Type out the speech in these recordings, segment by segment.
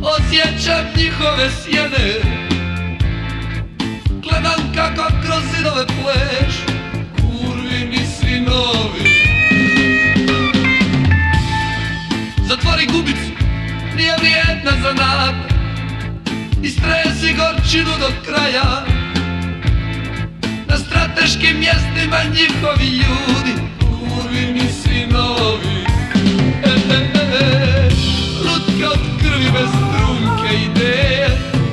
Osjećam njihove sjene, gledam kako kroz zidove pleš kurvini sinovi. Zatvori gubicu, nije vrijedna zanata, istresi gorčinu do kraja. Na strateškim mjestima njihovi ljudi, kurvini sinovi. Lutka od krvi bez trunke ideje,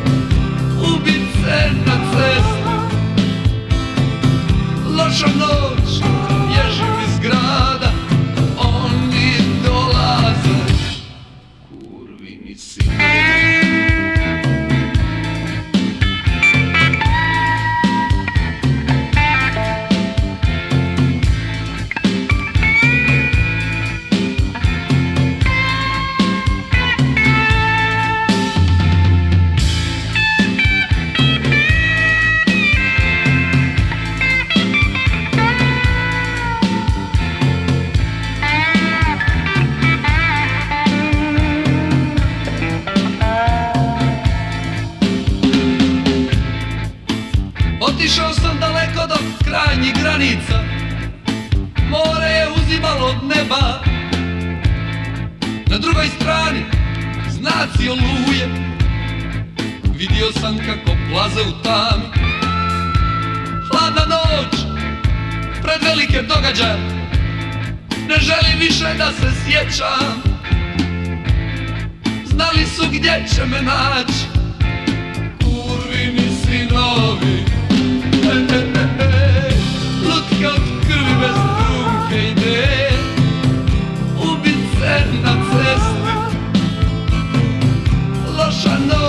ubice na cestu. Loša noć, ježim iz grada, oni dolaze, kurvini sinovi. Otišao sam daleko do krajnjih granica, more je uzimalo od neba. Na drugoj strani znaci oluje, vidio sam kako plaze u tami. Hladna noć, pred velike događaje, ne želim više da se sjećam. Znali su gdje će me naći, kurvini sinovi. Lutka od krvi bez trunke ideje, ubice na cesti. Loša noć,